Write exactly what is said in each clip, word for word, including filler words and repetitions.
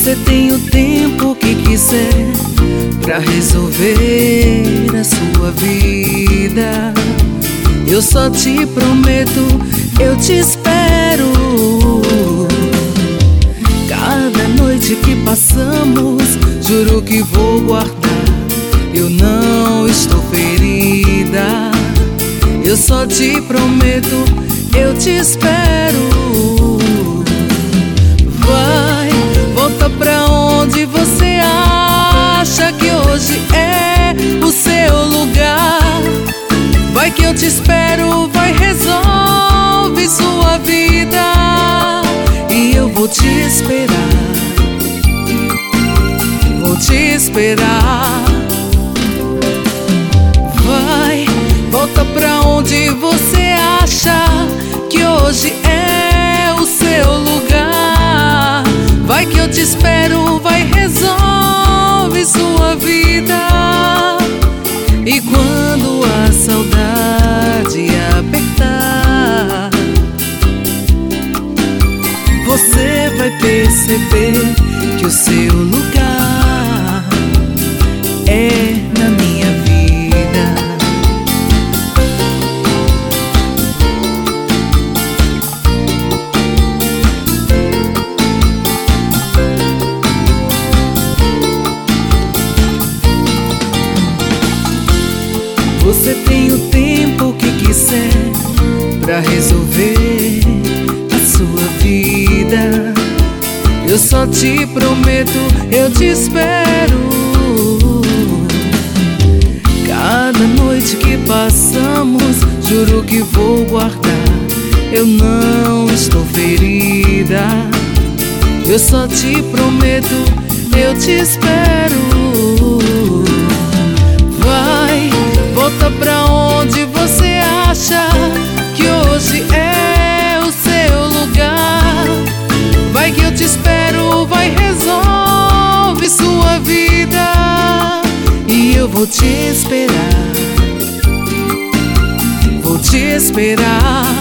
Você tem o tempo que quiser pra resolver a sua vida. Eu só te prometo, eu te espero. Cada noite que passamos, juro que vou guardar. Eu não estou ferida. Eu só te prometo, eu te espero. Vai, volta pra onde você acha que hoje é o seu lugar. Vai que eu te espero, vai, resolve sua vida. E eu vou te esperar, vou te esperar. Vai, volta pra onde você acha que hoje é o seu lugar. Vai que eu te espero, vai, resolve sua vida. E quando a saudade apertar, você vai perceber que o seu lugar é na minha vida. Você tem o tempo que quiser pra resolver a sua vida. Eu só te prometo, eu te espero. Cada noite que passamos, juro que vou guardar. Eu não estou ferida. Eu só te prometo, eu te espero. Vai, volta pra onde você acha que hoje é o seu lugar. Vai que eu te espero, vai, resolve sua vida. E eu vou te esperar, vou te esperar.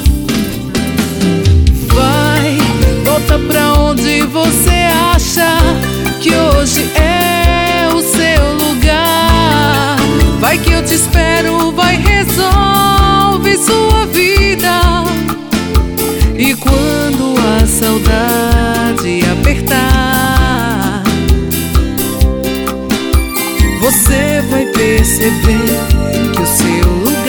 Vai, volta pra onde você acha que hoje é o seu lugar. Vai que eu te espero, vai, resolve sua vida. E quando a saudade apertar, você vai perceber que o seu lugar